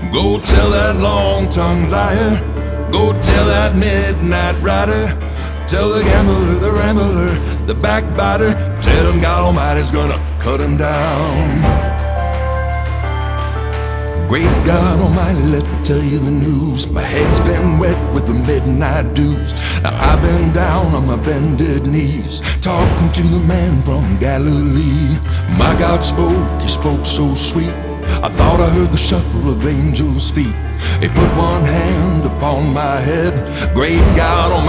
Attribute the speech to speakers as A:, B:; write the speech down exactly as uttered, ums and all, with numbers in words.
A: Go tell that long-tongued liar, go tell that midnight rider, tell the gambler, the rambler, the backbiter, tell him God Almighty's gonna cut him down. Great God Almighty, let me tell you the news. My head's been wet with the midnight dews. Now I've been down on my bended knees, talking to the man from Galilee. My God spoke, he spoke so sweet, I thought I heard the shuffle of angels' feet. He put one hand upon my head. Great God Almighty,